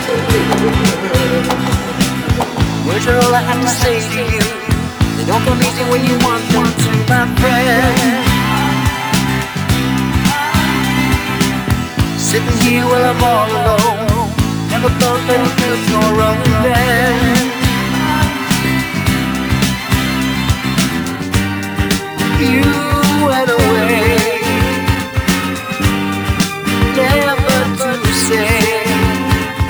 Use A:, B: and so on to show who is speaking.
A: Words are all I have to say to you. They don't come easy when you want them to, my friend. Sitting here while I'm all alone.